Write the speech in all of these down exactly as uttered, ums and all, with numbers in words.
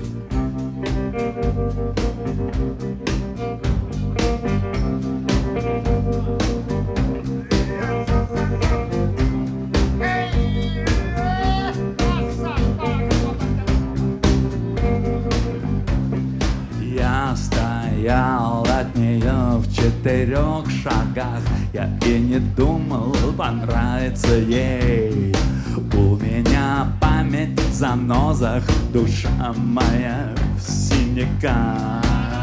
Я стоял от нее в четырех шагах. Я и не думал понравиться ей. У меня память в занозах, душа моя в синяках.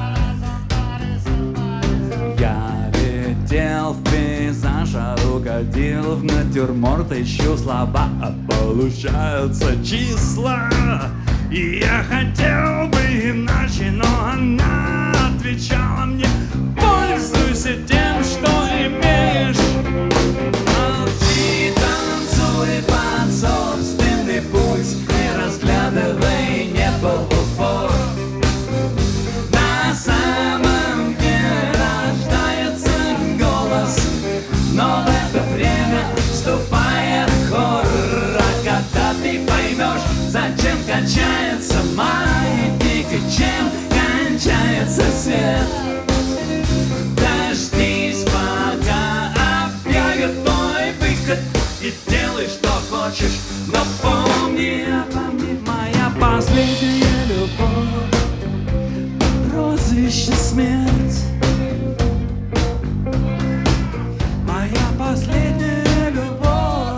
Я летел в пейзаж, а угодил в натюрморт. Ищу слова, а получаются числа. И я хотел бы иначе, но она отвечала мне: пользуйся тем, что имеешь. Молчи, танцуй под собственный пульс, не разглядывай небо в упор. На самом деле рождается голос, но в это время вступает хор. А когда ты поймешь, зачем качается маятник и чем кончается свет, дождись, пока объявят твой выход, и делай, что хочешь, но помни, помни, моя последняя любовь, прозвище смерть. Моя последняя любовь.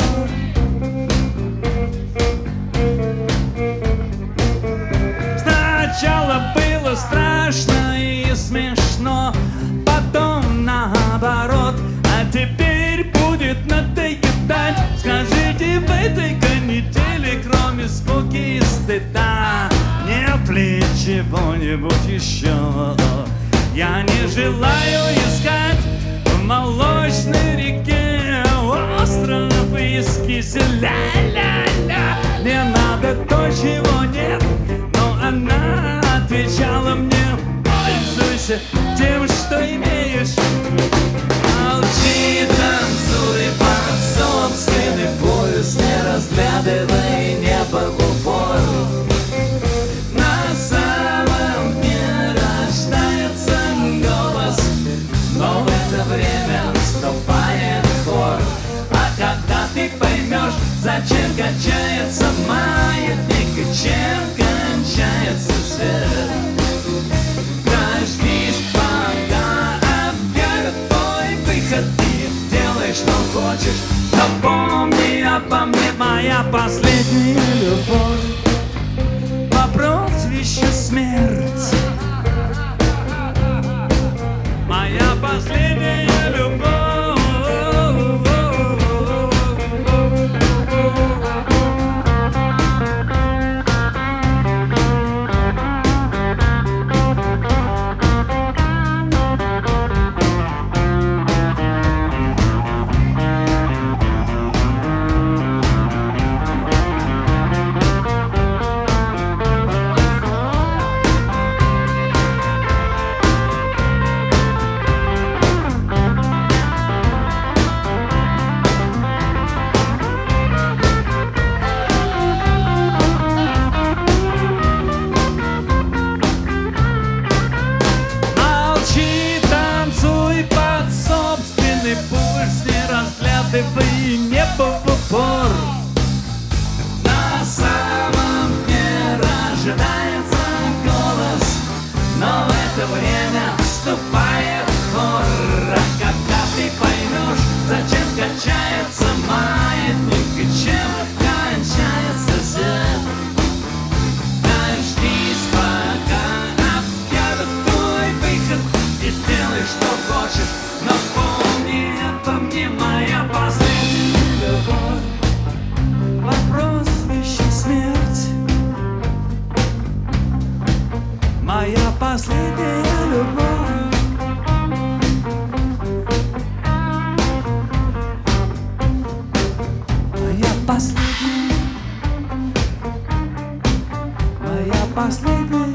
Сначала было страшно и смешно, потом наоборот, а теперь будет надоедать. Скажите, в этой канители, кроме скуки и стыда, нет ли чего-нибудь еще? Я не желаю искать в молочной реке остров из киселя. Ля-ля-ля. Мне надо то, чего нет. Она отвечала мне: пользуйся тем, что имеешь. Молчи, танцуй под собственный пульс, не разглядывай небо в упор. На самом деле рождается голос, но в это время вступает хор. А когда ты поймешь, зачем качается маятник и чем кончается свет, дождись, пока объявят твой выход, и делай, что хочешь, но помни обо мне, моя последняя любовь по прозвищу смерть. Моя последняя любовь. Вы небо в упор. На самом деле рождается голос, но в это время вступает хор. А когда ты поймешь, зачем качается маятник и чем кончается свет, дождись, пока объявят твой выход, и делай, что хочешь, но помни обо мне, моя последняя любовь по прозвищу смерть. Моя последняя любовь. Моя последняя. Моя последняя.